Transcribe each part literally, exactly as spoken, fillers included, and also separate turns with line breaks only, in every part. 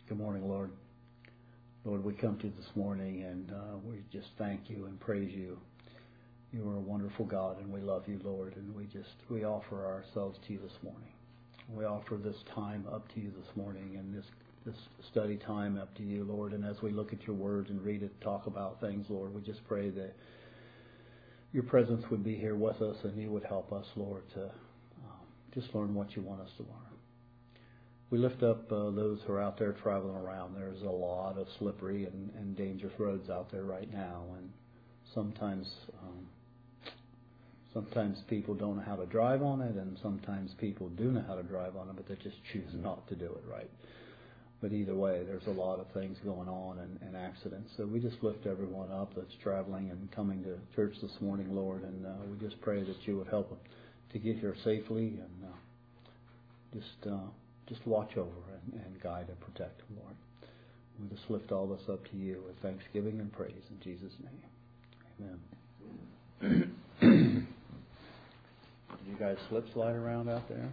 Good morning, Lord. Lord, we come to you this morning and uh, we just thank you and praise you. You are a wonderful God and we love you, Lord, and we just, we offer ourselves to you this morning. We offer this time up to you this morning and this, this study time up to you, Lord, and as we look at your words and read it, talk about things, Lord, we just pray that your presence would be here with us and you would help us, Lord, to um, just learn what you want us to learn. We lift up uh, those who are out there traveling around. There's a lot of slippery and, and dangerous roads out there right now, and sometimes um, sometimes people don't know how to drive on it, and sometimes people do know how to drive on it, but they just choose not to do it right. But either way, there's a lot of things going on and, and accidents. So we just lift everyone up that's traveling and coming to church this morning, Lord, and uh, we just pray that you would help them to get here safely and uh, just... Uh, Just watch over and, and guide and protect them, Lord. We just lift all this up to you with thanksgiving and praise in Jesus' name. Amen. Did you guys slip slide around out there?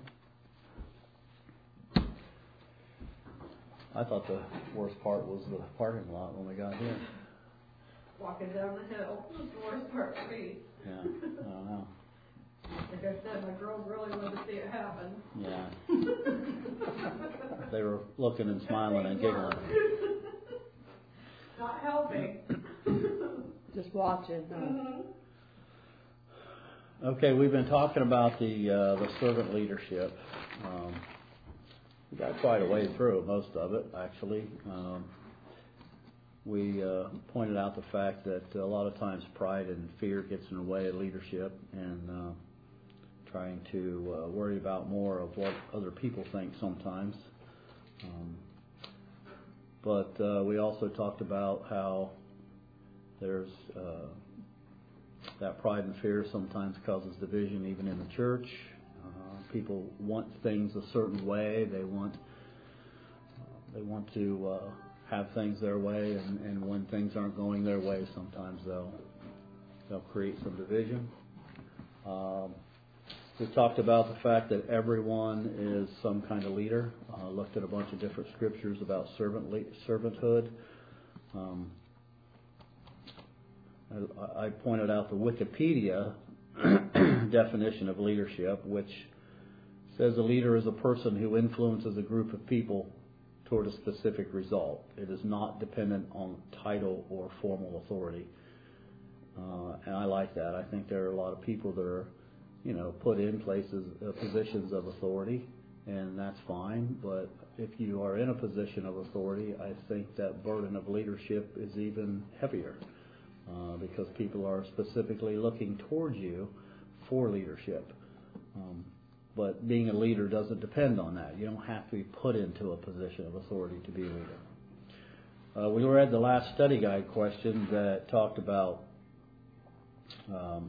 I thought the worst part was the parking lot when we got here.
Walking down the hill was the worst part for me.
Yeah, I don't know.
Like I said, my girls really wanted to see it happen.
Yeah. They were looking and smiling and giggling.
Not helping.
Just watching. Huh?
Mm-hmm.
Okay, we've been talking about the uh, the servant leadership. Um, we got quite a way through most of it, actually. Um, we uh, pointed out the fact that a lot of times pride and fear gets in the way of leadership, and uh, trying to uh, worry about more of what other people think sometimes. Um, but uh, we also talked about how there's uh, that pride and fear sometimes causes division even in the church. Uh, people want things a certain way. They want uh, they want to uh, have things their way, and, and when things aren't going their way, sometimes they'll they'll create some division. Um, We talked about the fact that everyone is some kind of leader. Uh, looked at a bunch of different scriptures about servant le- servanthood. Um, I, I pointed out the Wikipedia definition of leadership, which says a leader is a person who influences a group of people toward a specific result. It is not dependent on title or formal authority. Uh, and I like that. I think there are a lot of people that are you know, put in places, uh, positions of authority, and that's fine. But if you are in a position of authority, I think that burden of leadership is even heavier uh, because people are specifically looking towards you for leadership. Um, but being a leader doesn't depend on that. You don't have to be put into a position of authority to be a leader. Uh, we read the last study guide question that talked about um,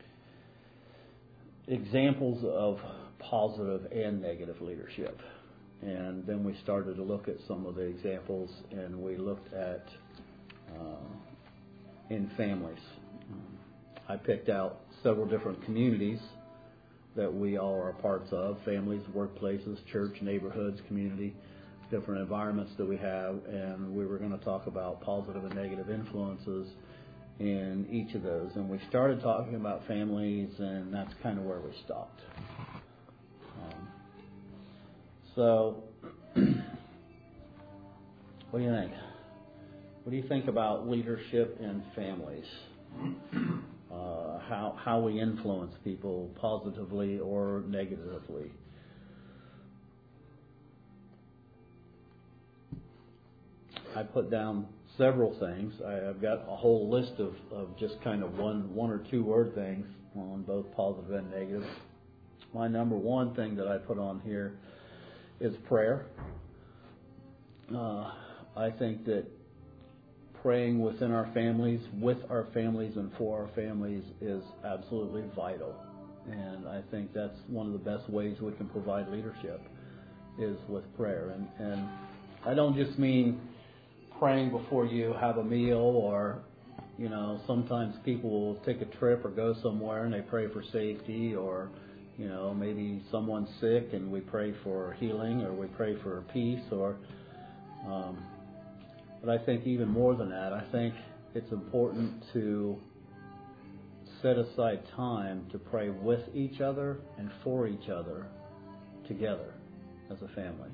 examples of positive and negative leadership. And then we started to look at some of the examples, and we looked at uh, in families. Um, I picked out several different communities that we all are parts of, families, workplaces, church, neighborhoods, community, different environments that we have, and we were going to talk about positive and negative influences in each of those. And we started talking about families, and that's kind of where we stopped. Um, so, what do you think? What do you think about leadership in families? Uh, how how we influence people positively or negatively? I put down several things. I, I've got a whole list of, of just kind of one one or two word things on both positive and negative. My number one thing that I put on here is prayer. Uh, I think that praying within our families, with our families, and for our families is absolutely vital. And I think that's one of the best ways we can provide leadership is with prayer. And, and I don't just mean praying before you have a meal, or, you know, sometimes people will take a trip or go somewhere and they pray for safety, or, you know, maybe someone's sick and we pray for healing, or we pray for peace, or Um, but I think even more than that, I think it's important to set aside time to pray with each other and for each other together as a family.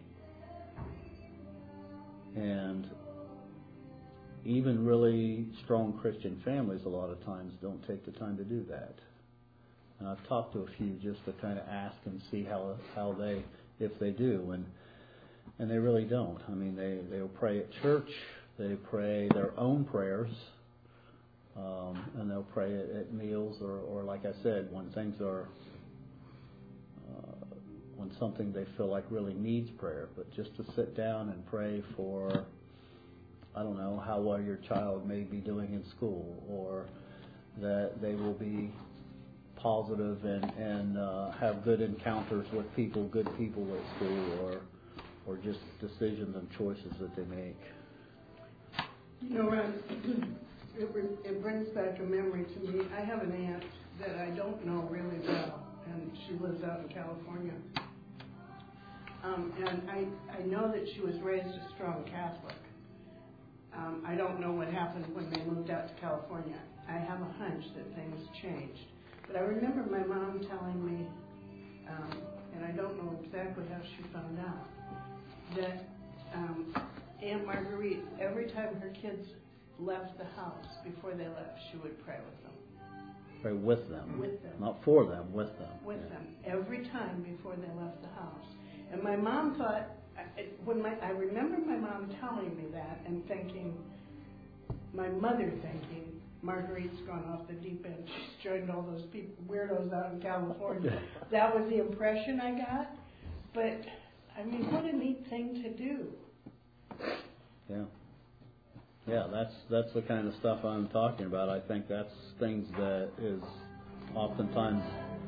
And even really strong Christian families a lot of times don't take the time to do that. And I've talked to a few just to kind of ask and see how how they, if they do, and and they really don't. I mean, they they'll pray at church, they pray their own prayers, um, and they'll pray at, at meals, or, or like I said, when things are, uh, when something they feel like really needs prayer. But just to sit down and pray for, I don't know, how well your child may be doing in school, or that they will be positive and, and uh, have good encounters with people, good people at school, or or just decisions and choices that they make.
You know, Ron, it, it brings back a memory to me. I have an aunt that I don't know really well, and she lives out in California. Um, and I, I know that she was raised a strong Catholic. Um, I don't know what happened when they moved out to California. I have a hunch that things changed. But I remember my mom telling me, um, and I don't know exactly how she found out, that um, Aunt Marguerite, every time her kids left the house, before they left, she would pray with them.
Pray with them.
With them.
Not for them, with them.
With
yeah.
them. Every time before they left the house. And my mom thought, when my, I remember my mom telling me that and thinking, my mother thinking, Marguerite's gone off the deep end. She's joined all those people, weirdos out in California. That was the impression I got. But, I mean, what a neat thing to do.
Yeah. Yeah, that's that's the kind of stuff I'm talking about. I think that's things that is oftentimes...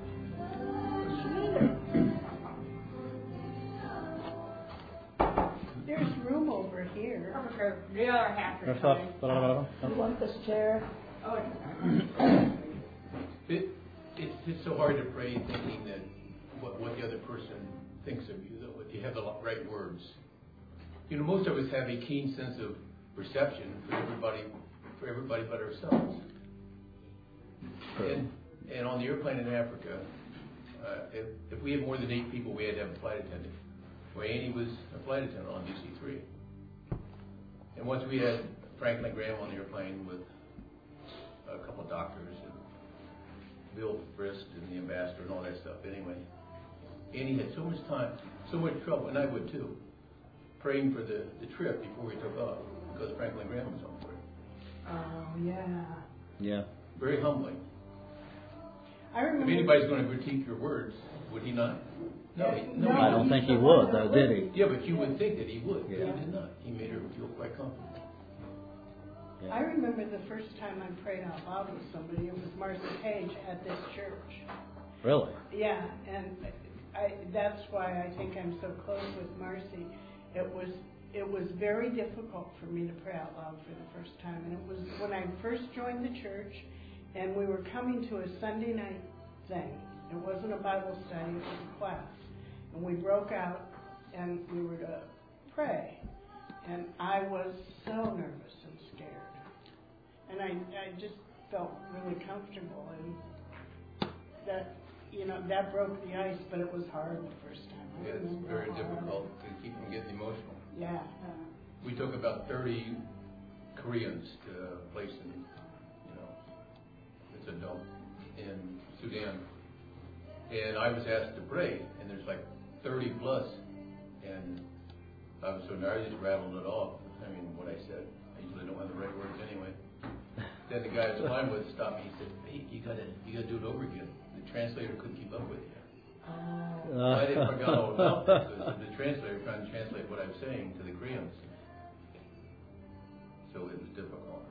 There's room over here.
The other half is coming.
You want this chair?
Oh,
It, it's it's so hard to pray thinking that what, what the other person thinks of you, though, if you have the right words. You know, most of us have a keen sense of perception for everybody, for everybody but ourselves. And, and on the airplane in Africa, uh, if, if we had more than eight people, we had to have a flight attendant. Well, Annie was a flight attendant on D C three. And once we had Franklin Graham on the airplane with a couple of doctors and Bill Frist and the ambassador and all that stuff. Anyway, Annie had so much time, so much trouble, and I would too, praying for the, the trip before we took off because Franklin Graham was on board.
Oh, yeah.
Yeah.
Very humbling.
I remember.
If anybody's going to critique your words, would he not? No, he, no,
No,
I don't think he would, though, did he?
Yeah, but you would think that he would, but
Yeah.
he did not. He made her feel quite comfortable.
Yeah.
I remember the first time I prayed out loud with somebody. It was Marcy Page at this church.
Really?
Yeah, and I, that's why I think I'm so close with Marcy. It was it was very difficult for me to pray out loud for the first time, and it was when I first joined the church, and we were coming to a Sunday night thing. It wasn't a Bible study; it was a class, and we broke out, and we were to pray, and I was so nervous and scared, and I I just felt really comfortable, and that. You know, that broke the ice, but it was hard the first time. I
Yeah, it's
remember
very
how
difficult
hard.
to keep from getting emotional.
Yeah.
We took about thirty Koreans to a place in, you know, it's a dump in Sudan. And I was asked to pray, and there's like thirty plus. And I was so nervous, I just rattled it off. I mean, what I said. I usually don't have the right words anyway. Then the guy I was flying with stopped me. He said, "Hey, you gotta, you gotta do it over again." The translator couldn't keep up with you.
Oh.
I didn't forget all about that because the translator trying to translate what I'm saying to the Koreans. So it was difficult.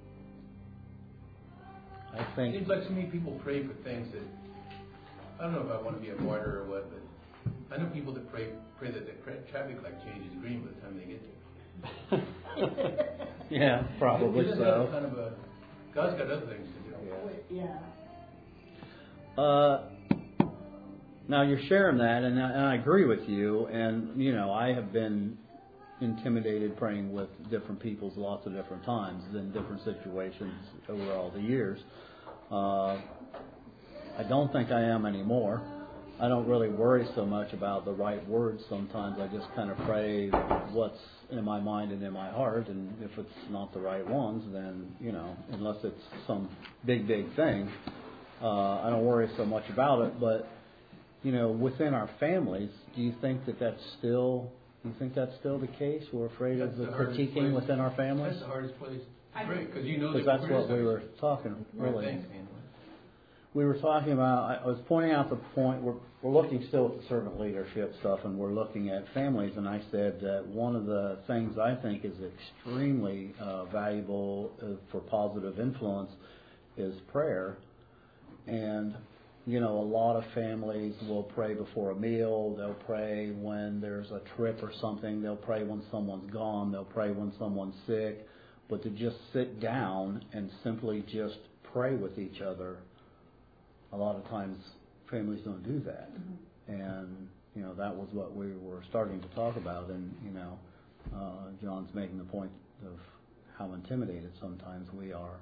I
It
think.
seems like so many people pray for things that, I don't know if I want to be a martyr or what, but I know people that pray pray that the traffic light changes green by the time they get there.
Yeah, probably
Isn't
so.
that kind of a, God's got other things to do.
Yeah.
Uh, now you're sharing that, and I, and I agree with you. And you know, I have been intimidated praying with different peoples lots of different times in different situations over all the years. Uh, I don't think I am anymore. I don't really worry so much about the right words sometimes. I just kind of pray what's in my mind and in my heart, and if it's not the right ones, then, you know, unless it's some big, big thing, uh, I don't worry so much about it. But, you know, within our families, do you think that that's still, do you think that's still the case? We're afraid
That's
of the,
the hardest
critiquing
place.
within our families?
That's the hardest place to pray, because you know
Because
that
that's what we were talking, really.
Thanks, man.
We were talking about, I was pointing out the point, we're, we're looking still at the servant leadership stuff, and we're looking at families, and I said that one of the things I think is extremely uh, valuable uh, for positive influence is prayer. And, you know, a lot of families will pray before a meal, they'll pray when there's a trip or something, they'll pray when someone's gone, they'll pray when someone's sick, but to just sit down and simply just pray with each other, a lot of times families don't do that. Mm-hmm. And, you know, that was what we were starting to talk about. And, you know, uh, John's making the point of how intimidated sometimes we are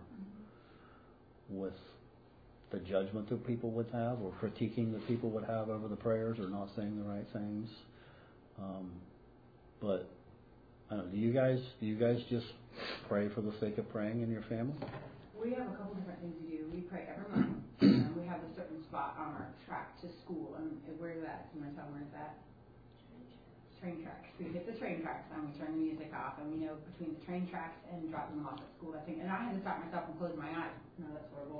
mm-hmm. with the judgment that people would have or critiquing that people would have over the prayers or not saying the right things. Um, but, I don't know, do you guys, do you guys just pray for the sake of praying in your family?
We have a couple different things we do. We pray every morning. And we have a certain spot on our track to school. And where is that? You want to tell them where it's at? Train tracks. We hit the train tracks and we turn the music off. And we know between the train tracks and dropping them off at school, I think. And I had to stop myself and close my eyes. No, that's horrible.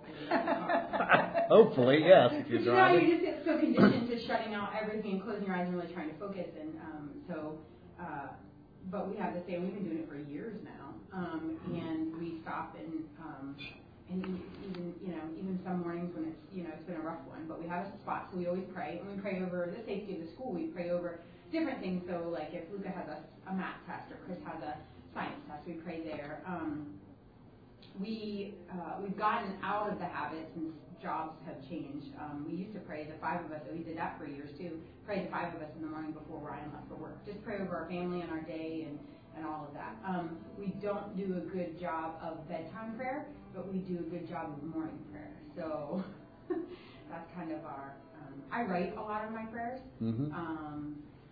Hopefully, yes, if you're
you
driving.
know, you just get so conditioned to shutting out everything and closing your eyes and really trying to focus. And um, so, uh, but we have the same. We've been doing it for years now. Um, and we stop and um, and even you know even some mornings when it's you know it's been a rough one, but we have a spot, so we always pray, and we pray over the safety of the school. We pray over different things. So like if Luca has a, a math test or Chris has a science test, we pray there. Um, we uh, we've gotten out of the habit since jobs have changed. Um, we used to pray the five of us. So we did that for years too. Pray the five of us in the morning before Ryan left for work. Just pray over our family and our day and. and all of that. Um, we don't do a good job of bedtime prayer, but we do a good job of morning prayer. So that's kind of our, um, I write a lot of my prayers. Mm-hmm. Um,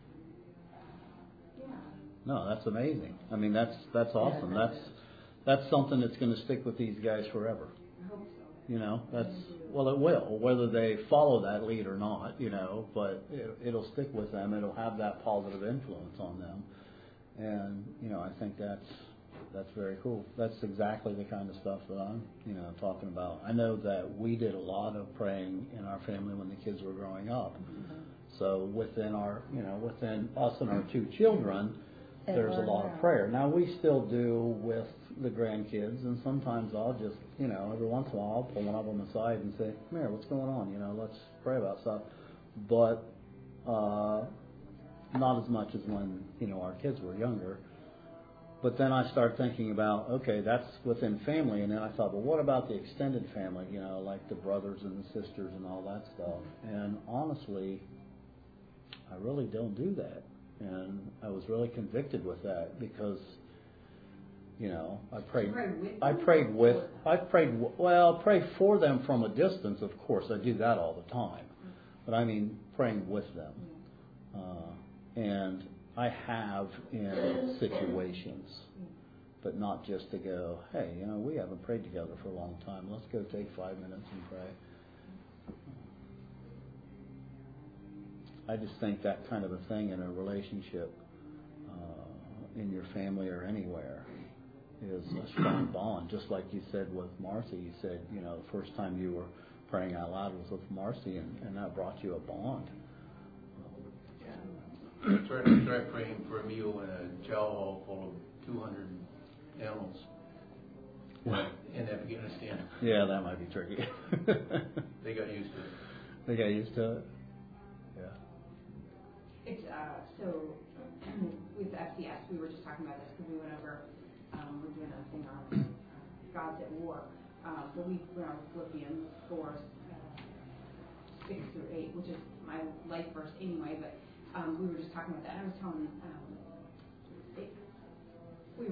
yeah.
No, that's amazing. I mean, that's that's awesome.
Yeah,
that's that's something that's going to stick with these guys forever.
I hope so.
You know, that's, well, it will, whether they follow that lead or not, you know, but it, it'll stick with them. It'll have that positive influence on them. And, you know, I think that's that's very cool. That's exactly the kind of stuff that I'm, you know, talking about. I know that we did a lot of praying in our family when the kids were growing up. Mm-hmm. So within our, you know, within us and our two children, there's a lot of prayer. Now, we still do with the grandkids, and sometimes I'll just, you know, every once in a while I'll pull one of them aside and say, come here, what's going on? You know, let's pray about stuff. But, uh, not as much as when, you know, our kids were younger. But then I start thinking about, okay, that's within family, and then I thought, well, what about the extended family, you know, like the brothers and the sisters and all that stuff? And honestly, I really don't do that. And I was really convicted with that because, you know, I prayed, I prayed with, I prayed, well, pray for them from a distance, of course. I do that all the time. But I mean, praying with them. Uh, And I have in situations, but not just to go, hey, you know, we haven't prayed together for a long time. Let's go take five minutes and pray. I just think that kind of a thing in a relationship, uh, in your family or anywhere, is a strong bond. Just like you said with Marcy, you said, you know, the first time you were praying out loud was with Marcy, and, and that brought you a bond.
Try, try praying for a meal in a chow hall full of two hundred animals in Afghanistan.
Yeah, that might be tricky.
They got used to it.
They got used to it? Yeah.
It's, uh, so with the F C S, we were just talking about this because we went over, um, we're doing a thing on uh, God's at War. Uh, so we went over Philippians four, uh, six through eight, which is my life verse anyway, but Um, we were just talking about that, and I was telling, um, it,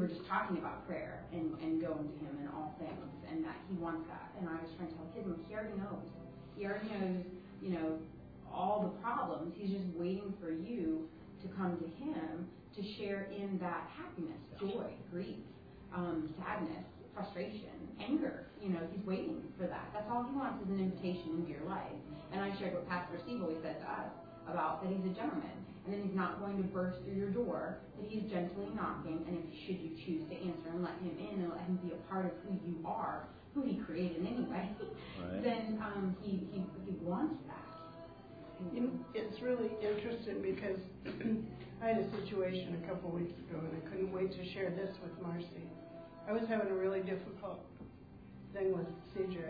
were just talking about prayer and, and going to him in all things, and that he wants that. And I was trying to tell him, he already knows. He already knows, you know, all the problems. He's just waiting for you to come to him to share in that happiness, joy, grief, um, sadness, frustration, anger. You know, he's waiting for that. That's all he wants is an invitation into your life. And I shared what Pastor Steve always said to us about that he's a gentleman, and then he's not going to burst through your door, that he's gently knocking, and if should you choose to answer and let him in and let him be a part of who you are, who he created anyway, right. then um, he, he he wants that.
You know, it's really interesting because I had a situation a couple of weeks ago, and I couldn't wait to share this with Marcy. I was having a really difficult thing with C J,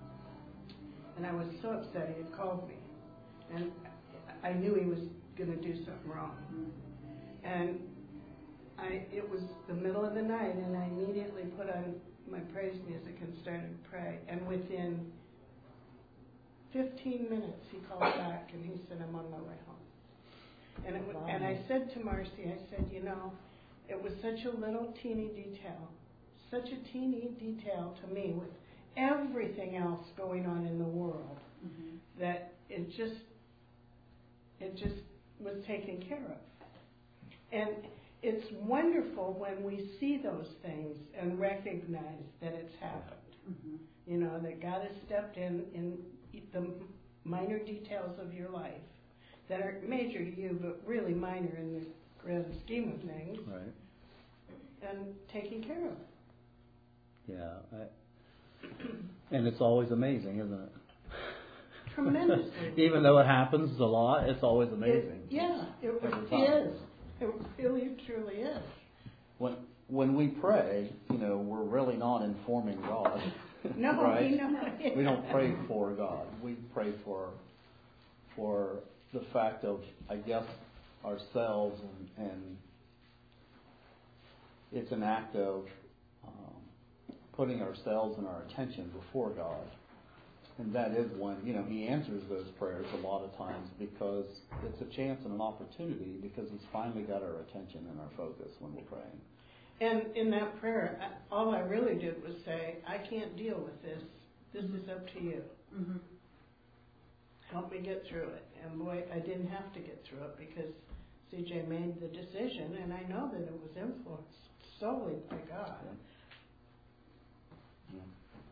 and I was so upset he had called me, and I knew he was going to do something wrong. And I, it was the middle of the night, and I immediately put on my praise music and started to pray. And within fifteen minutes, he called back, and he said, "I'm on my way home." And, it was, and I said to Marcy, I said, you know, it was such a little teeny detail, such a teeny detail to me with everything else going on in the world, mm-hmm. that it just, it just was taken care of. And it's wonderful when we see those things and recognize that it's happened. Mm-hmm. You know, that God has stepped in in the minor details of your life that are major to you, but really minor in the grand scheme of things.
Right.
And taking care of.
Yeah. I, and it's always amazing, isn't it?
Tremendously.
Even though it happens a lot, it's always amazing.
It, yeah, it, it is. It really, truly is.
When when we pray, you know, we're really not informing God.
No,
right?
we know.
We don't pray for God. We pray for for the fact of, I guess, ourselves, and, and it's an act of um, putting ourselves and our attention before God. And that is when, you know, He answers those prayers a lot of times because it's a chance and an opportunity, because He's finally got our attention and our focus when we're praying.
And in that prayer, all I really did was say, I can't deal with this. This is up to you. Mm-hmm. Help me get through it. And boy, I didn't have to get through it because C J made the decision, and I know that it was influenced solely by God.
Yeah.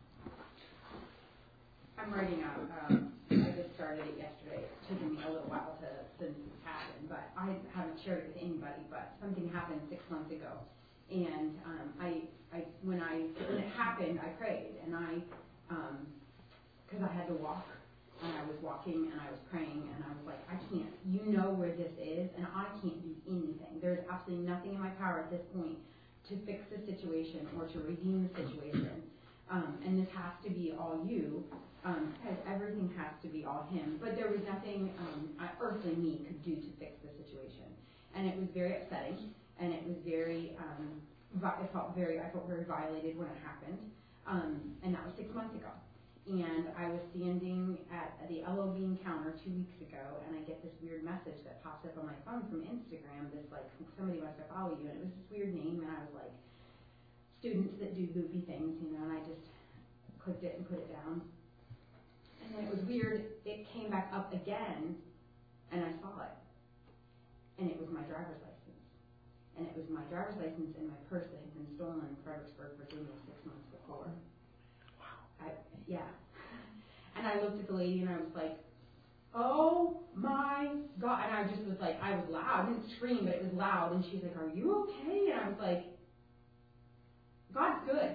I'm writing out, um, I just started it yesterday. It took me a little while to, since it's happened, but I haven't shared it with anybody, but something happened six months ago. And um, I, I, when I, when it happened, I prayed, and I, um, because I had to walk, and I was walking, and I was praying, and I was like, I can't, you know where this is, and I can't do anything. There's absolutely nothing in my power at this point to fix the situation or to redeem the situation. Um, and this has to be all you, um, because everything has to be all him. But there was nothing um, earthly me could do to fix the situation. And it was very upsetting, and it was very, um, I felt very, I felt very violated when it happened. Um, and that was six months ago. And I was standing at the L O Bean counter two weeks ago, and I get this weird message that pops up on my phone from Instagram. This, like, somebody must have followed you, and it was this weird name, and I was like, students that do goofy things, you know, and I just clicked it and put it down. And then it was weird, it came back up again, and I saw it. And it was my driver's license. And it was my driver's license and my purse that had been stolen in Fredericksburg, Virginia, six months before. Wow. I, yeah. And I looked at the lady and I was like, oh my God. And I just was like, I was loud. I didn't scream, but it was loud. And she's like, are you okay? And I was like, God's good.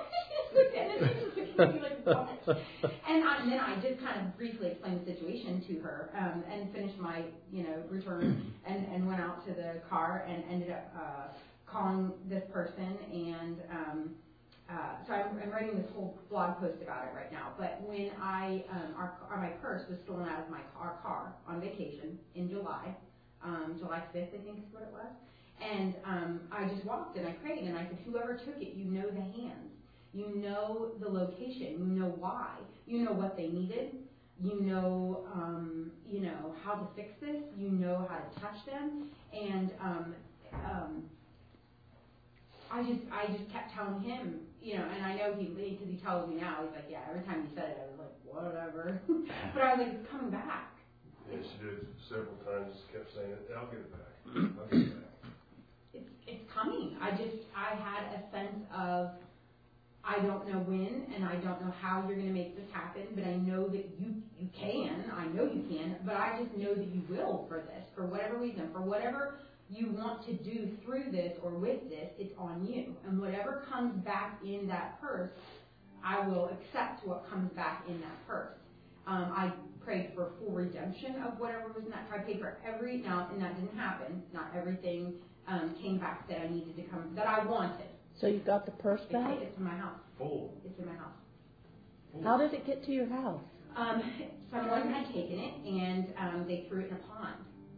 and, I, and then I just kind of briefly explained the situation to her um, and finished my, you know, return and, and went out to the car and ended up uh, calling this person. And um, uh, so I'm, I'm writing this whole blog post about it right now. But when I, um, our, our, my purse was stolen out of my our car on vacation in July, um, July fifth, I think is what it was. And um, I just walked and I prayed and I said, whoever took it, you know the hands. You know the location. You know why. You know what they needed. You know, um, you know how to fix this. You know how to touch them. And um, um, I just, I just kept telling him, you know, and I know he, because he tells me now, he's like, yeah, every time he said it, I was like, whatever. But I was like, it's coming back.
Yeah, she did several times, kept saying it, I'll get it back, I'll get it back.
It's, it's coming. I just, I had a sense of, I don't know when, and I don't know how you're going to make this happen, but I know that you, you can, I know you can, but I just know that you will for this, for whatever reason, for whatever you want to do through this or with this, it's on you. And whatever comes back in that purse, I will accept what comes back in that purse. Um, I prayed for full redemption of whatever was in that. I paid for every, now, and that didn't happen. Not everything um, came back that I needed to come, that I wanted.
So you got the purse back?
It's, it's in my house.
Full.
It's in my house.
Full.
How did it get to your house?
Um, someone had taken it, and um, they threw it in a pond.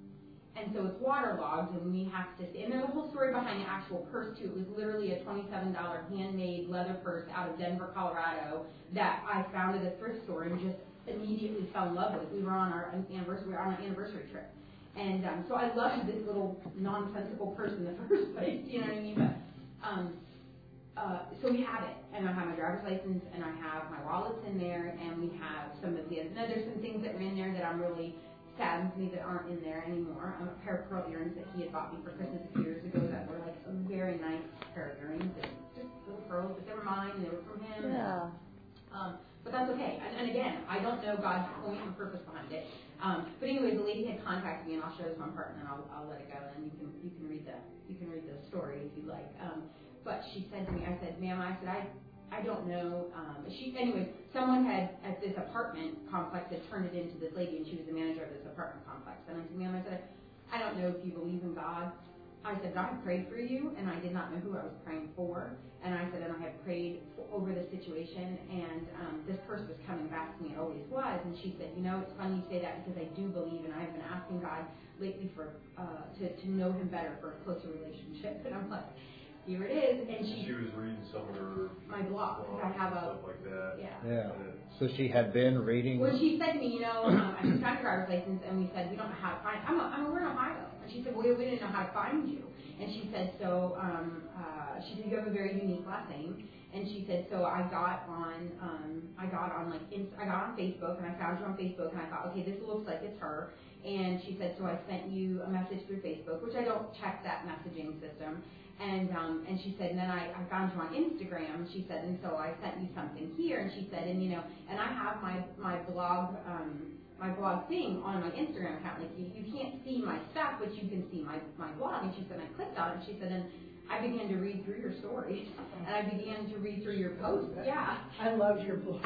And so it's waterlogged, and we have to, and there's a whole story behind the actual purse too. It was literally a twenty-seven dollar handmade leather purse out of Denver, Colorado, that I found at a thrift store and just immediately fell in love with. We were on our anniversary, we were on an anniversary trip. And um, so I loved this little nonsensical purse in the first place, you know what I mean? But, um, uh, so we have it, and I have my driver's license, and I have my wallets in there, and we have some of the, now there's some things that were in there that I'm really saddens me that aren't in there anymore. Um, a pair of pearl earrings that he had bought me for Christmas a few years ago that were like a very nice pair of earrings, that just little pearls, but they were mine and they were from him.
Yeah.
Um, but that's okay. And, and again, I don't know God's point and purpose behind it. Um, but anyways, the lady had contacted me, and I'll show this one part, and then I'll, I'll let it go, and you can you can read the you can read the story if you'd like. Um, but she said to me, I said, ma'am, I said I. I don't know. Um, she, anyways, someone had at this apartment complex had turned it into this lady, and she was the manager of this apartment complex. And I said, ma'am, I said, I don't know if you believe in God. I said, I prayed for you, and I did not know who I was praying for. And I said, and I had prayed for, over the situation, and um, this purse was coming back to me. It always was. And she said, you know, it's funny you say that because I do believe, and I've been asking God lately for uh, to to know Him better, for a closer relationship. And I'm like, here it is, and she,
She was reading some of her
my blog, because I have a,
stuff like that.
yeah.
Yeah. So she had been reading.
When she said to me, you know, um, I just got your driver's license, and we said, we don't know how to find, I'm, a, I'm a, we're in Ohio. And she said, well, we didn't know how to find you. And she said, so, um, uh, she said, you have a very unique last name. And she said, so I got on, um, I got on like, in, I got on Facebook, and I found you on Facebook, and I thought, okay, this looks like it's her. And she said, so I sent you a message through Facebook, which I don't check that messaging system. And um, and she said, and then I, I found you on Instagram. She said, and so I sent you something here. And she said, and you know, and I have my my blog um, my blog thing on my Instagram account. Like you, you can't see my stuff, but you can see my my blog. And she said, and I clicked on it. And she said, and I began to read through your stories, and I began to read through your posts. Yeah,
I love your blog.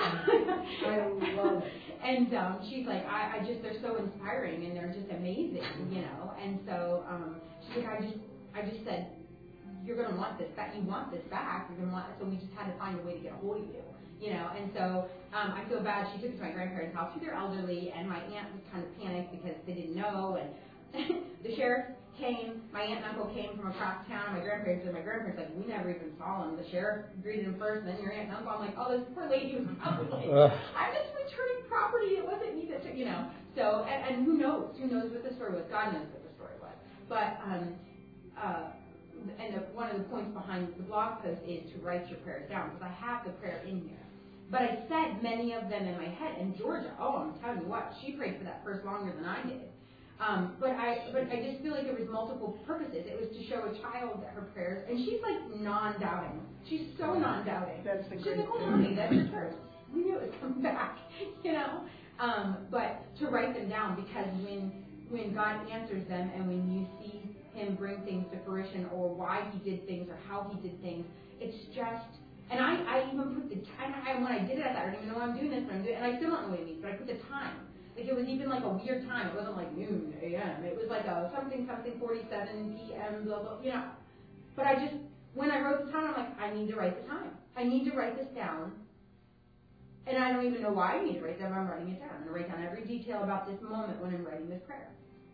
I love it.
And um, she's like, I, I just they're so inspiring, and they're just amazing, you know. And so um, she's like, I just I just said, you're going to want this back. You want this back. You're going to want it. So we just had to find a way to get a hold of you, you know. And so um, I feel bad. She took it to my grandparents' house. They're elderly, and my aunt was kind of panicked because they didn't know. And the sheriff came. My aunt and uncle came from across town. My grandparents and my grandparents like, we never even saw him. The sheriff greeted him first, and then your aunt and uncle. I'm like, oh, this poor lady was probably like, I'm just returning property. It wasn't me that took, you know. So and, and who knows? Who knows what the story was? God knows what the story was. But um, uh. And the, one of the points behind the blog post is to write your prayers down, because I have the prayer in here. But I said many of them in my head. And Georgia, oh, I'm telling you what, she prayed for that purse longer than I did. Um, but I but I just feel like there was multiple purposes. It was to show a child that her prayers, and she's like non-doubting. She's so non-doubting.
That's the
She's
great
like, oh,
thing.
mommy, that's your purse. We knew it was coming back, you know. Um, but to write them down, because when when God answers them, and when you see Him bring things to fruition, or why He did things, or how He did things, it's just. And I, I even put the time. I, when I did it, I thought, I don't even know why I'm doing this, but I'm doing, and I still don't know what it means. But I put the time. Like it was even like a weird time. It wasn't like noon a m. It was like a something something forty-seven p m. Blah blah. You know. But I just when I wrote the time, I'm like, I need to write the time. I need to write this down. And I don't even know why I need to write it down. I'm writing it down. I'm going to write down every detail about this moment when I'm writing this prayer.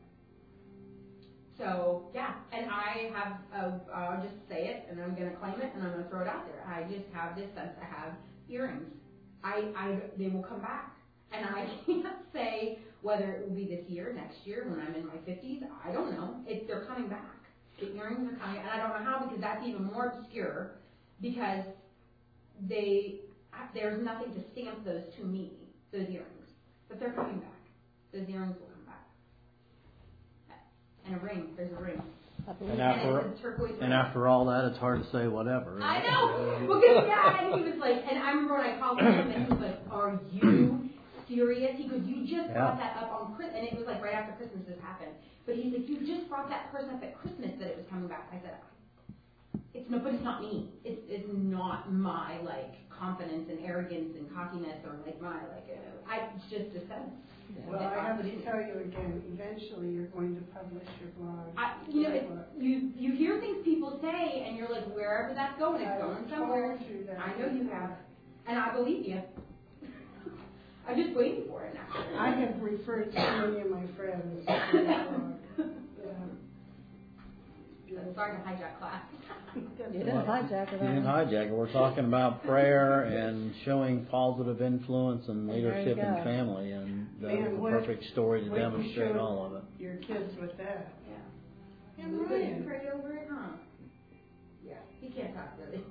So, yeah, and I have, a, I'll just say it, and I'm going to claim it, and I'm going to throw it out there. I just have this sense I have earrings. I, I, they will come back. And I can't say whether it will be this year, next year, when I'm in my fifties. I don't know. It, they're coming back. The earrings are coming, and I don't know how, because that's even more obscure, because they, there's nothing to stamp those to me, those earrings. But they're coming back. Those earrings will come back. And a ring, there's a ring.
And after,
and, it's a turquoise ring.
and after all that, it's hard to say whatever.
I know! Well, because, yeah, and he was like, and I remember when I called him, and he was like, are you serious? He goes, you just
Yeah.
brought that up on Christmas, and it was like right after Christmas this happened. But he's like, you just brought that person up at Christmas that it was coming back. I said, it's no, but it's not me. It's it's not my like confidence and arrogance and cockiness or like my like uh, I it's just a sense.
Well, I have to tell you again. Eventually, you're going to publish your blog.
I, you know, it, you you hear things people say, and you're like, wherever that's going, it's
I
going somewhere.
told you that.
I know you have, and I believe you. I'm just waiting for it now.
I have referred to many of my friends to your blog. Yeah.
Sorry to hijack class.
You didn't hijack it.
You didn't hijack it. We're talking about prayer and showing positive influence and
There you
leadership
go.
in family, and that
Man,
was
what
a
if-
perfect story to
what if you
demonstrate
showed
all of it.
Your kids with that.
Yeah.
And
You
Ryan.
couldn't pray over it, huh? Yeah. He can't talk really.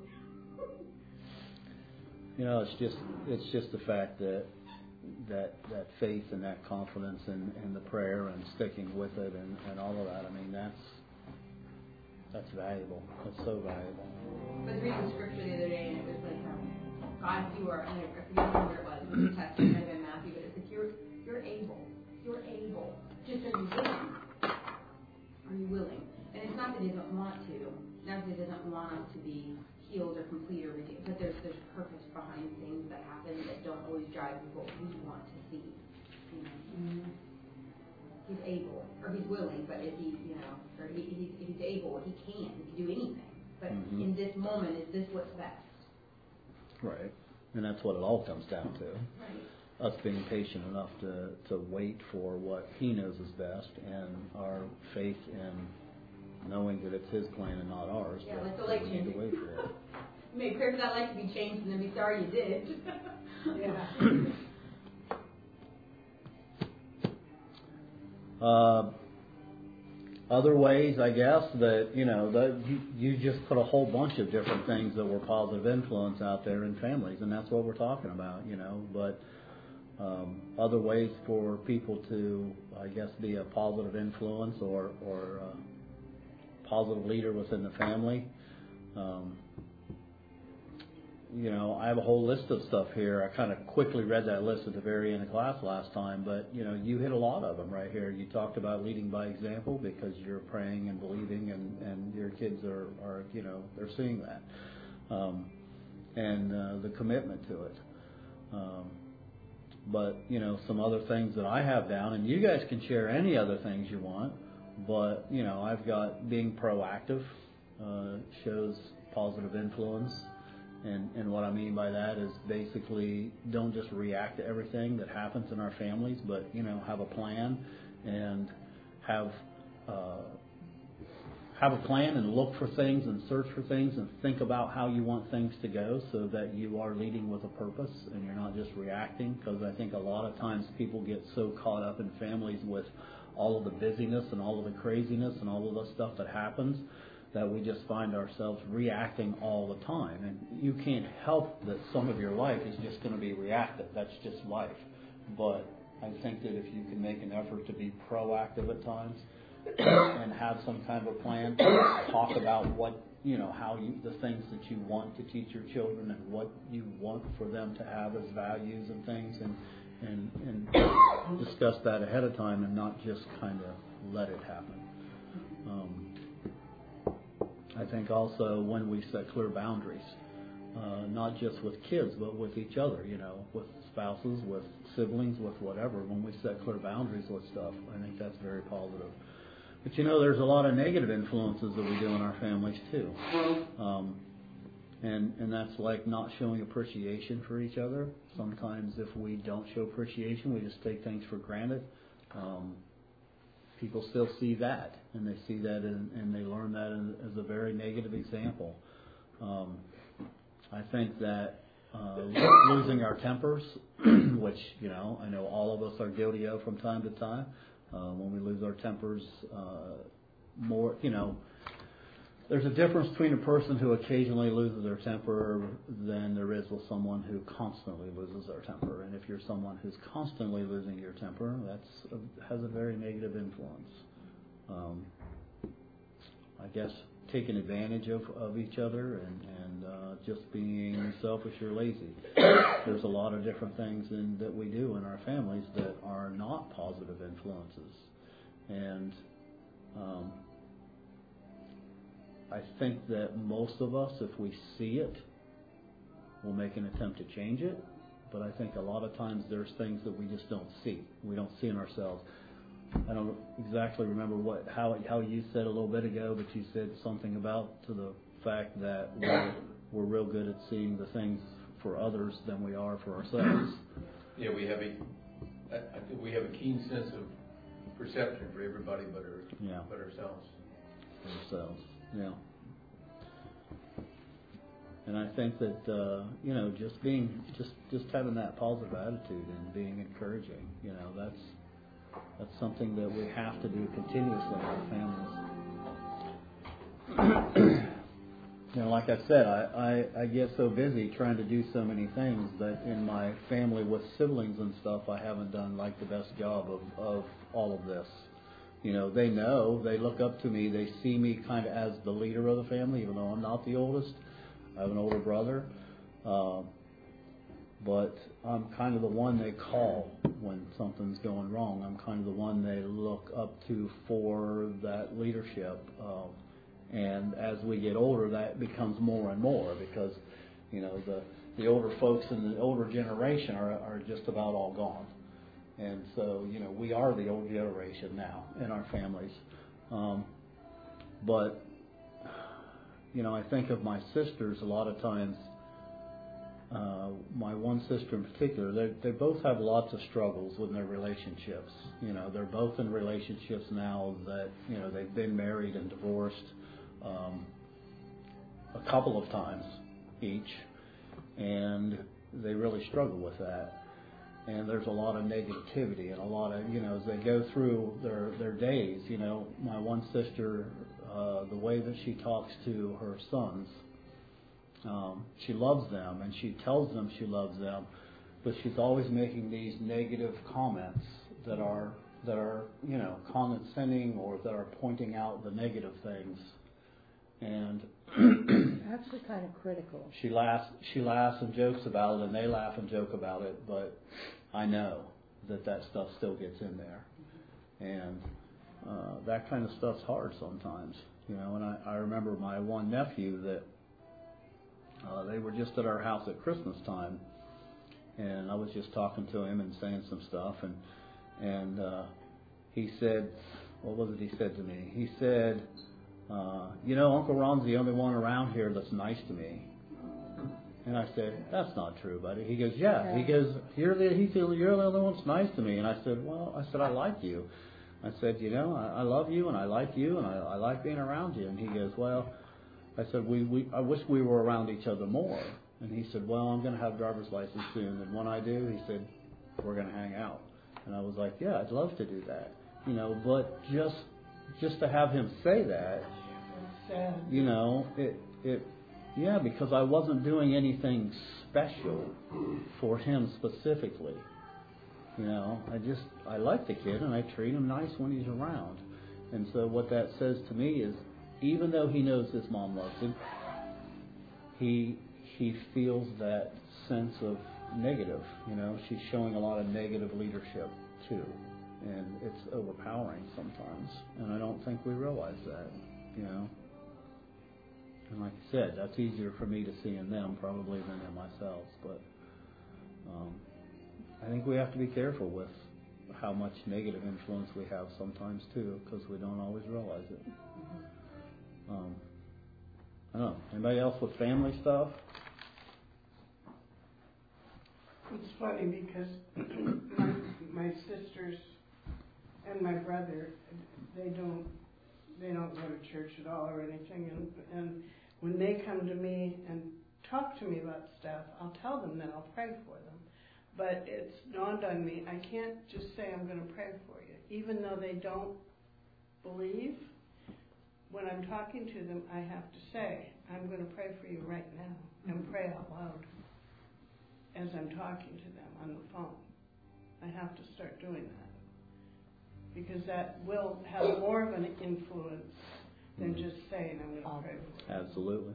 You know, it's just it's just the fact that that that faith and that confidence in, in the prayer and sticking with it and, and all of that. I mean, that's that's valuable. That's so valuable.
I was reading scripture the other day, and it was like, um, God, you are, and I forget where it was, it was a Testament, it might have been Matthew, but it's like, you're, you're able. You're able. Just are you willing? Are you willing? And it's not that he doesn't want to, not that he doesn't want us to be healed or complete or redeemed, but there's there's purpose behind things that happen that don't always drive what we want to see. You know? Mm-hmm. He's able, or he's willing, but if he, you know, or he, he's, if he's able, he can, he can do anything. But
Mhm.
in this moment, is this what's best?
Right. And that's what it all comes down to.
Right.
Us being patient enough to, to wait for what He knows is best, and our faith in knowing that it's His plan and not ours.
Yeah,
that,
like the
that
light
we need to
changing.
wait for it.
You may pray for that light to be changed and then be sorry you did.
Yeah.
Uh, other ways, I guess, that, you know, that you, you just put a whole bunch of different things that were positive influence out there in families, and that's what we're talking about, you know. But um, other ways for people to, I guess, be a positive influence or, or uh, positive leader within the family. Um, You know, I have a whole list of stuff here. I kind of quickly read that list at the very end of class last time, but, you know, you hit a lot of them right here. You talked about leading by example because you're praying and believing, and, and your kids are, are, you know, they're seeing that. Um, and uh, the commitment to it. Um, but, you know, some other things that I have down, and you guys can share any other things you want, but, you know, I've got being proactive uh, shows positive influence. And, and what I mean by that is basically don't just react to everything that happens in our families, but, you know, have a plan and have uh, have a plan and look for things and search for things and think about how you want things to go so that you are leading with a purpose and you're not just reacting. Because I think a lot of times people get so caught up in families with all of the busyness and all of the craziness and all of the stuff that happens that we just find ourselves reacting all the time. And you can't help that some of your life is just going to be reactive. That's just life. But I think that if you can make an effort to be proactive at times and have some kind of a plan, talk about what, you know, how you, the things that you want to teach your children and what you want for them to have as values and things, and, and, and discuss that ahead of time and not just kind of let it happen. Um, I think also when we set clear boundaries, uh, not just with kids, but with each other, you know, with spouses, with siblings, with whatever, when we set clear boundaries with stuff, I think that's very positive. But, you know, there's a lot of negative influences that we do in our families, too. Um, and, and that's like not showing appreciation for each other. Sometimes if we don't show appreciation, we just take things for granted. Um, people still see that, and they see that, in, and they learn that in, as a very negative example. Um, I think that uh, losing our tempers, which, you know, I know all of us are guilty of from time to time, uh, when we lose our tempers uh, more, you know, there's a difference between a person who occasionally loses their temper than there is with someone who constantly loses their temper. And if you're someone who's constantly losing your temper, that's a, has a very negative influence. Um, I guess taking advantage of, of each other and, and uh, just being selfish or lazy. There's a lot of different things in, that we do in our families that are not positive influences. And um, I think that most of us, if we see it, will make an attempt to change it. But I think a lot of times there's things that we just don't see. We don't see in ourselves. I don't exactly remember what how how you said a little bit ago, but you said something about to the fact that we're, we're real good at seeing the things for others than we are for ourselves.
Yeah, we have a I think we have a keen sense of perception for everybody but our,
yeah.
but ourselves.
For ourselves, yeah. And I think that uh, you know, just being just just having that positive attitude and being encouraging, you know, that's. That's something that we have to do continuously in our families. You know, like I said, I, I, I get so busy trying to do so many things that in my family with siblings and stuff, I haven't done like the best job of, of all of this. You know, they know, they look up to me, they see me kind of as the leader of the family, even though I'm not the oldest. I have an older brother. Uh, But I'm kind of the one they call when something's going wrong. I'm kind of the one they look up to for that leadership. Uh, and as we get older, that becomes more and more because, you know, the, the older folks in the older generation are, are just about all gone. And so, you know, we are the old generation now in our families. Um, but, you know, I think of my sisters a lot of times. Uh, my one sister in particular, they they both have lots of struggles with their relationships. You know, they're both in relationships now that, you know, they've been married and divorced um, a couple of times each, and they really struggle with that. And there's a lot of negativity and a lot of, you know, as they go through their, their days, you know, my one sister, uh, the way that she talks to her sons, Um, she loves them and she tells them she loves them, but she's always making these negative comments that are that are you know condescending or that are pointing out the negative things. And
actually kind of critical.
She laughs she laughs and jokes about it, and they laugh and joke about it, but I know that that stuff still gets in there, and uh, that kind of stuff's hard sometimes, you know. And I, I remember my one nephew that. Uh, they were just at our house at Christmas time, and I was just talking to him and saying some stuff, and and uh, he said, what was it he said to me? He said, uh, you know, Uncle Ron's the only one around here that's nice to me. And I said, that's not true, buddy. He goes, yeah. yeah. He goes, you're the, he said, you're the only one that's nice to me. And I said, well, I said, I like you. I said, you know, I, I love you, and I like you, and I, I like being around you. And he goes, well, I said, we, we I wish we were around each other more. And he said, well, I'm going to have a driver's license soon. And when I do, he said, we're going to hang out. And I was like, yeah, I'd love to do that. You know, but just just to have him say that, you know, it, it yeah, because I wasn't doing anything special for him specifically. You know, I just, I like the kid and I treat him nice when he's around. And so what that says to me is, even though he knows his mom loves him, he he feels that sense of negative. You know, she's showing a lot of negative leadership too, and it's overpowering sometimes. And I don't think we realize that. You know, and like I said, that's easier for me to see in them probably than in myself. But um, I think we have to be careful with how much negative influence we have sometimes too, because we don't always realize it. Um, I don't know. Anybody else with family stuff?
It's funny because my, my sisters and my brother, they don't they don't go to church at all or anything, and and when they come to me and talk to me about stuff, I'll tell them that I'll pray for them. But it's dawned on me, I can't just say I'm going to pray for you, even though they don't believe. when I'm talking to them, I have to say, I'm going to pray for you right now, and pray out loud as I'm talking to them on the phone. I have to start doing that, because that will have more of an influence than just saying, I'm going to pray for you.
Absolutely.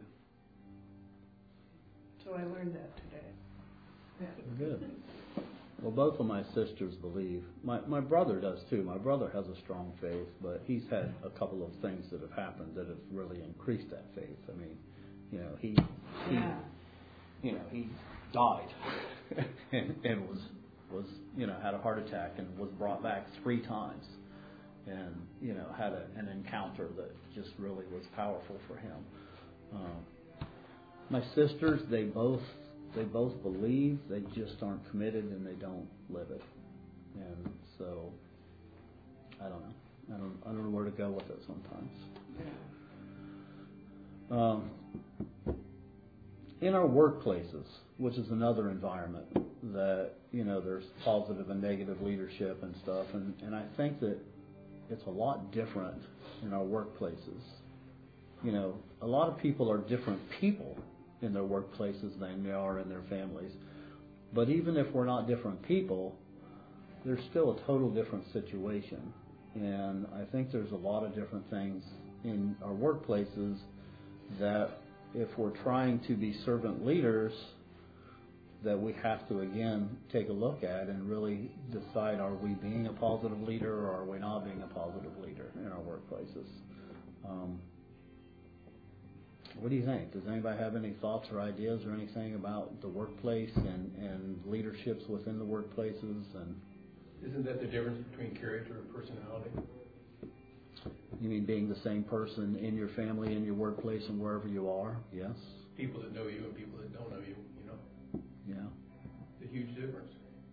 So I learned that today. Yeah.
Good. Well, both of my sisters believe. My my brother does too. My brother has a strong faith, but he's had a couple of things that have happened that have really increased that faith. I mean, you know, he he
Yeah.
you know, he died and, and was was you know had a heart attack and was brought back three times, and you know had a, an encounter that just really was powerful for him. Um, my sisters, they both. They both believe, they just aren't committed and they don't live it. And so, I don't know. I don't. I don't know where to go with it sometimes.
Yeah.
Um, in our workplaces, which is another environment that you know there's positive and negative leadership and stuff, and, and I think that it's a lot different in our workplaces. You know, a lot of people are different people in their workplaces than they are in their families. But even if we're not different people, there's still a total different situation. And I think there's a lot of different things in our workplaces that if we're trying to be servant leaders, that we have to, again, take a look at and really decide, are we being a positive leader or are we not being a positive leader in our workplaces? Um, What do you think? Does anybody have any thoughts or ideas or anything about the workplace and, and leaderships within the workplaces? And
Isn't that the difference between character and personality?
you mean being the same person in your family, in your workplace, and wherever you are? Yes.
People that know you and people that don't know you, you know,
Yeah.
the huge difference.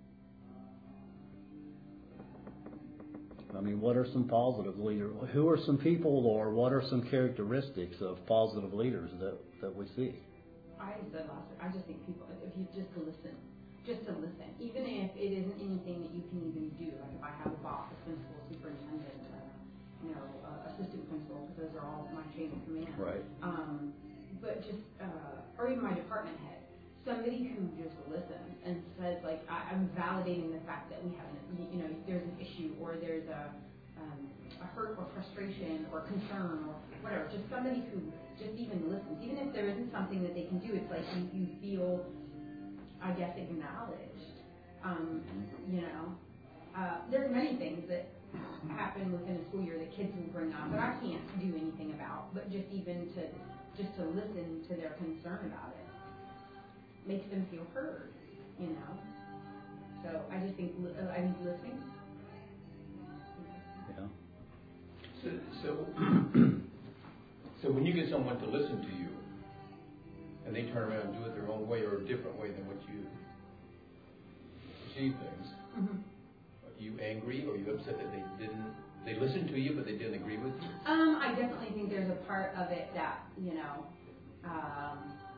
I mean, what are some positive leaders? Who are some people, or what are some characteristics of positive leaders that, that we see?
I said last week, I just think people, if you just to listen, just to listen, even if it isn't anything that you can even do, like if I have a boss, a principal, superintendent, uh, you know, uh, assistant principal, because those are all my chain of command.
Right.
Um, but just, uh, or even my department head, somebody who just listens and says, like, I, I'm validating the fact that we have, an, you know, there's an issue or there's a, um, a hurt or frustration or concern or whatever. Just somebody who just even listens, even if there isn't something that they can do. It's like you, you feel, I guess, acknowledged. Um, you know, uh, there's many things that happen within a school year that kids will bring up that I can't do anything about. But just even to just to listen to their concern about it makes them feel heard, you know. So I just think uh, I think listening.
Yeah.
So, so, so when you get someone to listen to you, and they turn around and do it their own way or a different way than what you perceive things,
Mm-hmm.
are you angry or are you upset that they didn't? They listened to you, but they didn't agree with you?
Um, I definitely think there's a part of it that, you know, um,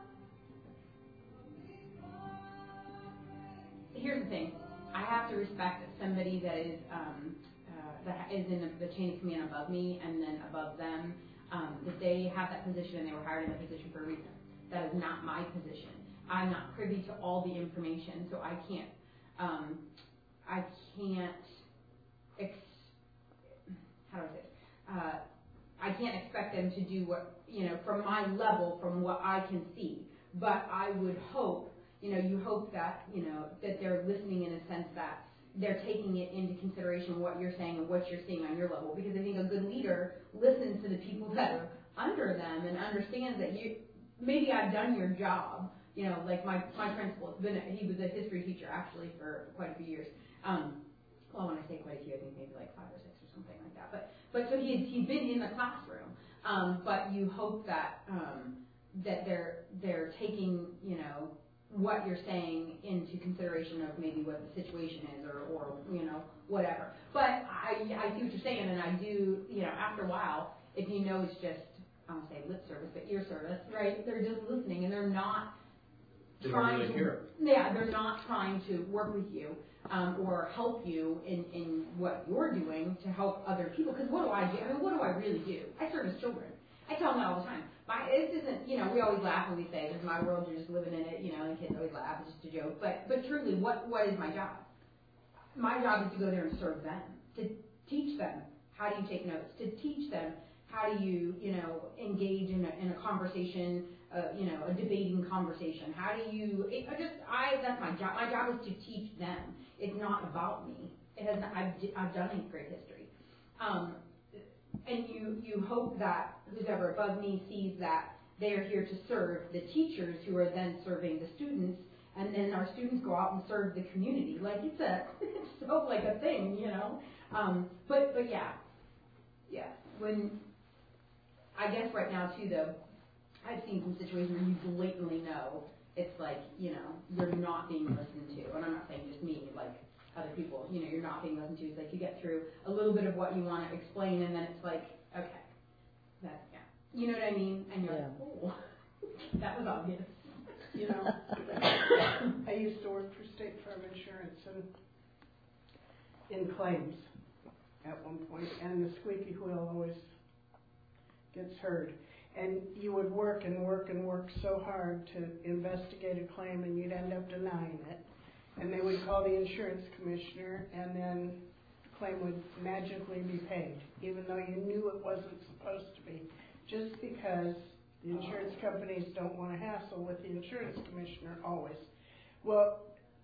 here's the thing. I have to respect somebody that is um, uh, that is in the, the chain of command above me and then above them. Um, if they have that position and they were hired in that position for a reason, that is not my position. I'm not privy to all the information, so I can't. Um, I can't. Ex- how do I say it? Uh, I can't expect them to do what, you know, from my level, from what I can see. But I would hope, you know, you hope that, you know, that they're listening in a sense that they're taking it into consideration what you're saying and what you're seeing on your level. Because I think a good leader listens to the people that are under them and understands that you, maybe I've done your job. You know, like my, my principal, it's been a, he was a history teacher actually for quite a few years. Um, well, when I say quite a few, I think maybe like five or six or something like that. But but so he's he's been in the classroom. Um, but you hope that um, that they're they're taking, you know, what you're saying into consideration of maybe what the situation is or, or you know, whatever. But I I see what you're saying, and I do, you know, after a while, if you know it's just, I don't say lip service, but ear service, right? They're just listening, and they're not
They don't
trying
really
to,
hear it.
yeah, they're not trying to work with you um, or help you in, in what you're doing to help other people. Because what do I do? I mean, what do I really do? I serve as children. I tell them that all the time. My, this isn't, you know, we always laugh when we say, this is my world, you're just living in it, you know, and kids always laugh, it's just a joke. But, but truly, what, what is my job? My job is to go there and serve them, to teach them how do you take notes, to teach them how do you, you know, engage in a, in a conversation, uh, you know, a debating conversation. How do you, it, I just, I, that's my job. My job is to teach them. It's not about me. It has not, I've, I've done eighth grade history. Um, and you, you hope that who's ever above me sees that they are here to serve the teachers who are then serving the students, and then our students go out and serve the community. Like, it's a, it's so like a thing, you know? Um, but, but yeah, yeah, when, I guess right now too though, I've seen some situations where you blatantly know it's like, you know, you're not being listened to. And I'm not saying just me, like other people, you know, you're not being listened to. It's like you get through a little bit of what you want to explain and then it's like, okay, that, yeah. You know what I mean? And you're
Yeah.
like, oh, that was obvious.
You know, I used to work for State Farm Insurance and in claims at one point, and the squeaky wheel always gets heard. And you would work and work and work so hard to investigate a claim, and you'd end up denying it. And they would call the insurance commissioner, and then the claim would magically be paid, even though you knew it wasn't supposed to be, just because the insurance companies don't want to hassle with the insurance commissioner always. Well,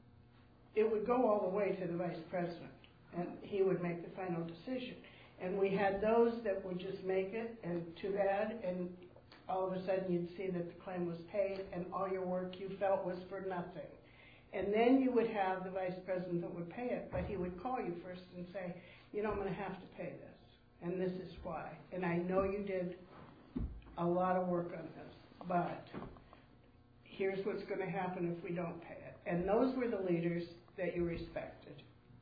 it would go all the way to the vice president, and he would make the final decision. And we had those that would just make it, and too bad, and all of a sudden you'd see that the claim was paid, and all your work you felt was for nothing. And then you would have the vice president that would pay it, but he would call you first and say, you know, I'm going to have to pay this, and this is why. And I know you did a lot of work on this, but here's what's going to happen if we don't pay it. And those were the leaders that you respected.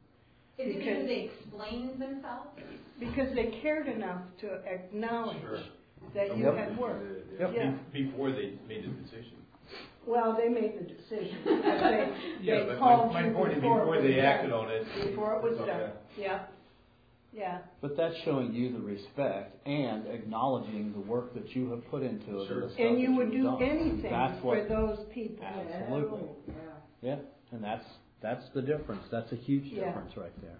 Is it because they explained themselves?
Because they cared enough to acknowledge
Sure.
that you
Yep.
had worked.
Yep.
Yeah.
Before they made the decision.
Well, they made the decision. Because they,
Yeah,
they
but
called
my, my
you
point is
before
before
it
they
was
acted
done.
on it.
Before it was
Okay.
done. Yeah. Yeah.
But that's showing you the respect and acknowledging the work that you have put into it.
Sure.
And, the stuff
And you
that
would
you've
do
done.
anything
That's
for
what,
those people.
Absolutely.
Yeah.
Yeah, and that's that's the difference. That's a huge
Yeah.
difference right there.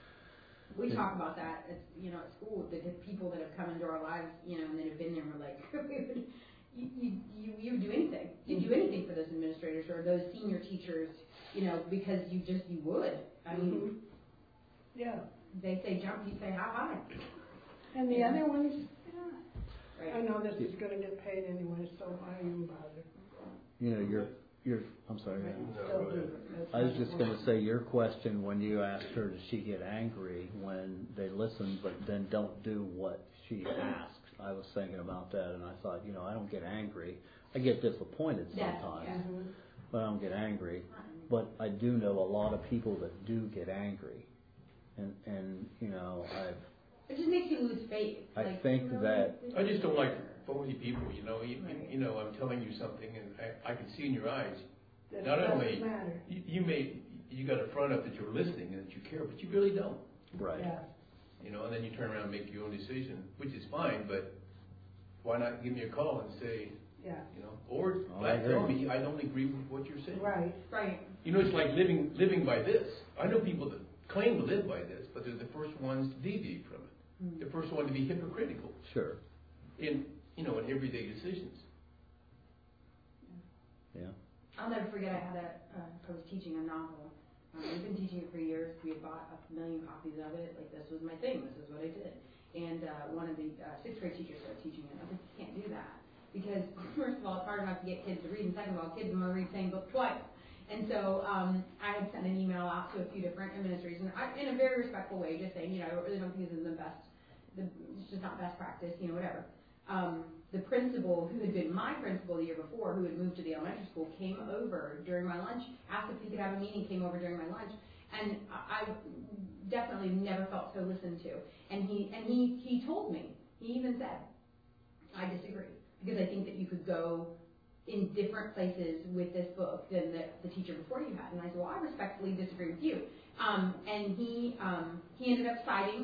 We talk about that, at, you know, at school, the, the people that have come into our lives, you know, and that have been there, and we're like, you, you, you, you would do anything. You'd do anything for those administrators or those senior teachers, you know, because you just, you would. I mean,
Mhm. Yeah.
they say jump, you say how high.
And the
Yeah.
other ones, yeah. I
Right.
know this is going to get paid anyway, so why even bother?
You know, you're you're. I'm sorry.
But you
No,
still
go
do
ahead.
it. That's
I was
how
just
it
going to
works.
say your question when you asked her, does she get angry when they listen but then don't do what she asks? I was thinking about that and I thought, you know, I don't get angry. I get disappointed
Yes,
sometimes,
yeah.
Mhm.
but I don't get angry. But I do know a lot of people that do get angry, and and you know, I've
It just makes you lose faith.
I
like,
think
really?
that-
This
I
is
just don't like
fair.
phony people, you know, you,
Right.
you know, I'm telling you something and I, I can see in your eyes,
That
not
it
only,
doesn't matter.
you, you may, you got a front up that you're listening and that you care, but you really don't,
right.
Yeah.
you know, and then you turn around and make your own decision, which is fine, but why not give me a call and say,
Yeah.
you know, or
Oh, I
flat tell
agree.
me, I don't agree with what you're saying.
Right.
Right.
You know, it's like living, living by this. I know people that claim to live by this, but they're the first ones to deviate from it.
Mm.
The first one to be hypocritical
Sure.
in, you know, in everyday decisions.
Yeah.
I'll never forget I had a, uh, I was teaching a novel. Um, we've been teaching it for years. We had bought a million copies of it. Like, this was my thing. This is what I did. And uh, one of the uh, sixth grade teachers started teaching it. I was like, you can't do that. Because, first of all, it's hard enough to get kids to read. And second of all, kids want to read the same book twice. And so um, I had sent an email out to a few different administrators, and I, in a very respectful way, just saying, you know, I really don't think this is the best, the, it's just not best practice, you know, whatever. Um, the principal, who had been my principal the year before, who had moved to the elementary school, came over during my lunch, asked if he could have a meeting, came over during my lunch, and I, I definitely never felt so listened to. And he and he he told me, he even said, I disagree, because I think that you could go in different places with this book than the, the teacher before you had. And I said, well, I respectfully disagree with you. Um, and he um, he ended up siding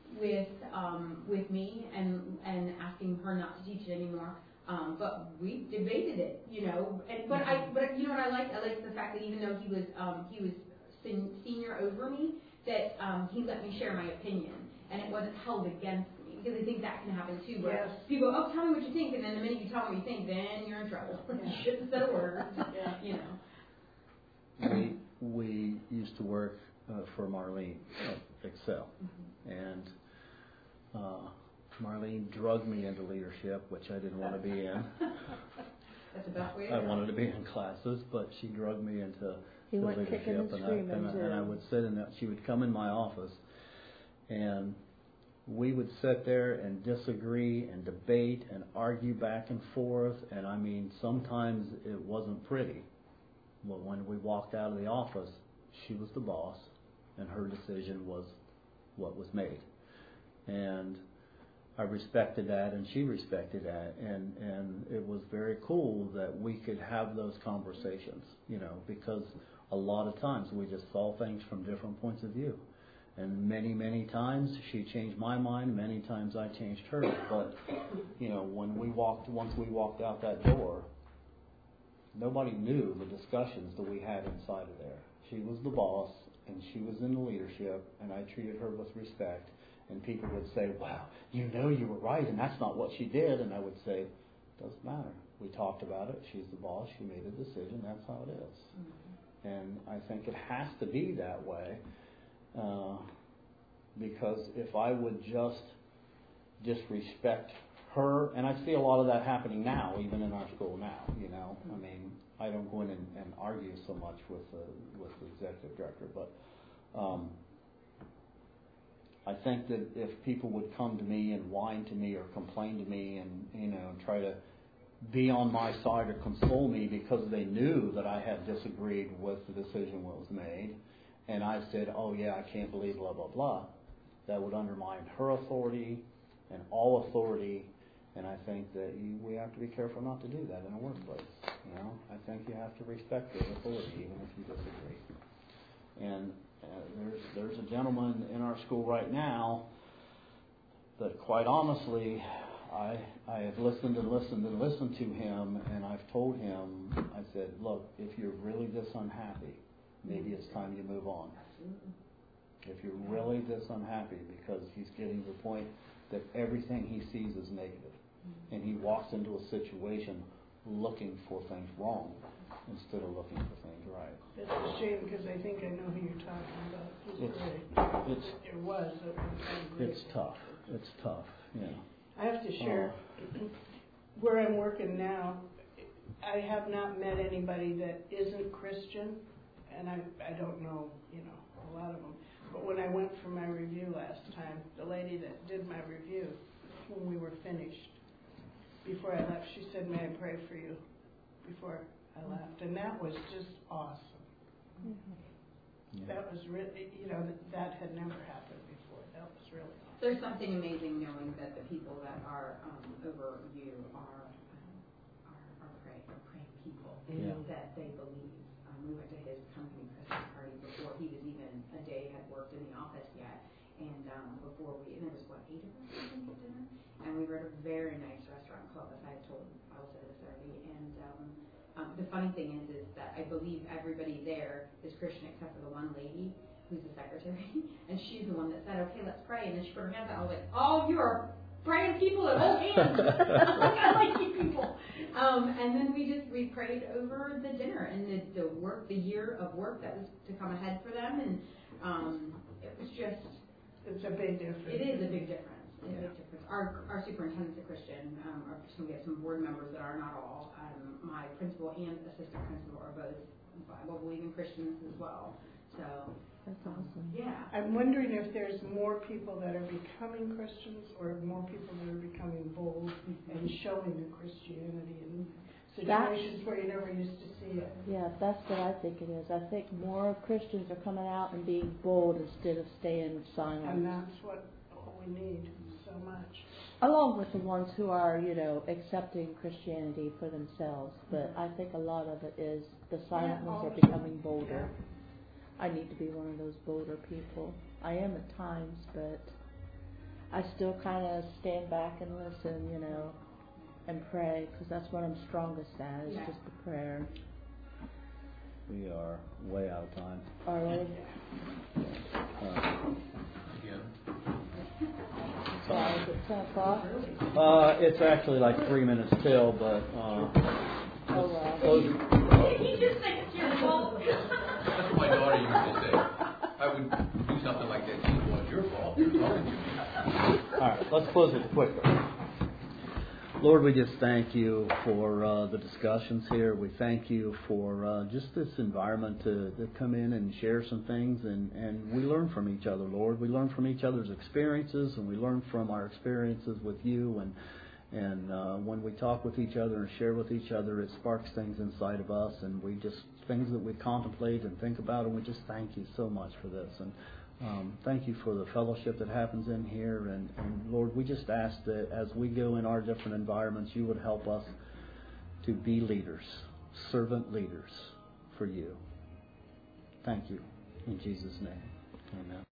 with um, with me and and asking her not to teach it anymore. Um, but we debated it, you know. And, but I, but you know what I liked? I liked the fact that even though he was um, he was sen- senior over me, that um, he let me share my opinion, and it wasn't held against me. Because I think that can happen too, where
Yes.
people go, oh, tell me what you think, and then the minute you tell me what you think, then you're in trouble.
Yeah.
You shouldn't say a word,
Yeah.
you know.
We we used to work uh, for Marlene at Excel,
Mm-hmm.
and uh, Marlene drugged me into leadership, which I didn't want to be in.
That's the best way to
I
go.
wanted to be in classes, but she drugged me into
He
the
went
leadership,
kicking and
and, I,
screaming,
and, I,
too.
and I would sit in that. She would come in my office, and we would sit there and disagree and debate and argue back and forth. And I mean, sometimes it wasn't pretty. But when we walked out of the office, she was the boss, and her decision was what was made. And I respected that, and she respected that, and, and it was very cool that we could have those conversations, you know, because a lot of times we just saw things from different points of view. And many, many times she changed my mind, many times I changed hers. But, you know, when we walked, once we walked out that door, nobody knew the discussions that we had inside of there. She was the boss, and she was in the leadership, and I treated her with respect. And people would say, wow, you know you were right, and that's not what she did. And I would say, doesn't matter. We talked about it. She's the boss. She made a decision. That's how it is. Mm-hmm. And I think it has to be that way. Uh, because if I would just disrespect her, and I see a lot of that happening now, even in our school now, you know. I mean, I don't go in and, and argue so much with the, with the executive director, but um, I think that if people would come to me and whine to me or complain to me and, you know, and try to be on my side or console me because they knew that I had disagreed with the decision that was made, and I said, oh yeah, I can't believe blah, blah, blah, that would undermine her authority and all authority, and I think that you, we have to be careful not to do that in a workplace. You know, I think you have to respect their authority even if you disagree. And uh, there's there's a gentleman in our school right now that, quite honestly, I I have listened and listened and listened to him, and I've told him, I said, look, if you're really this unhappy, maybe it's time you move on. If you're really this unhappy, because he's getting to the point that everything he sees is negative, and he walks into a situation looking for things wrong instead of looking for things right.
It's a shame because I think I know who you're talking about. He's
It's,
great.
it's,
It was. It was great.
it's tough. It's tough, yeah.
I have to share, where I'm working now, I have not met anybody that isn't Christian, and I I don't know, you know, a lot of them. But when I went for my review last time, the lady that did my review, when we were finished, before I left, she said, may I pray for you before I left? And that was just awesome. Mm-hmm.
Yeah.
That was really, you know, that, that had never happened before. That was really awesome.
There's something amazing knowing that the people that are um, over you are um, are, are pray, are praying people
Yeah.
that they believe. Um, we went to his company Christmas party before he was even a day had worked in the office yet, and um, before we, and there was what eight of us I think at dinner, and we were at a very nice restaurant called, as I told I will say this already, and um, um, the funny thing is is that I believe everybody there is Christian except for the one lady who's the secretary, and she's the one that said, okay, let's pray. And then she put her hands out. I was like, oh, you are praying people that hold hands. I like you people. Um, and then we just, we prayed over the dinner and the, the work, the year of work that was to come ahead for them. And um, it was just.
It's a big difference.
It is a big difference. It's
Yeah.
a big difference. Our, our superintendent's a Christian. Um, our, so we have some board members that are not all. Um, my principal and assistant principal are both Bible-believing Christians as well. So.
That's awesome.
Yeah.
I'm wondering if there's more people that are becoming Christians or more people that are becoming bold and showing the Christianity in situations where you never used to see it.
Yeah, that's what I think it is. I think more Christians are coming out and being bold instead of staying silent.
And that's what we need so much.
Along with the ones who are, you know, accepting Christianity for themselves. But I think a lot of it is the silent
Yeah,
ones
all
are
of
becoming
it.
bolder.
Yeah.
I need to be one of those bolder people. I am at times, but I still kind of stand back and listen, you know, and pray, because that's what I'm strongest at, is
Yeah.
just the prayer.
We are way out of time.
Are we?
Uh,
Again.
Sorry, is it ten o'clock?
uh, it's actually like three minutes till, but uh,
Oh, well.
close.
Did he just say it's your fault?
That's what my daughter used to say. I would do something like that. She said, well, it's your fault. You're talking to me.
All right, let's close it quickly. Lord, we just thank you for uh, the discussions here. We thank you for uh, just this environment to, to come in and share some things, and, and we learn from each other, Lord. We learn from each other's experiences, and we learn from our experiences with you. And and uh, when we talk with each other and share with each other, it sparks things inside of us, and we just things that we contemplate and think about, and we just thank you so much for this. And Um, thank you for the fellowship that happens in here, and, and Lord, we just ask that as we go in our different environments, you would help us to be leaders, servant leaders for you. Thank you. In Jesus' name, amen.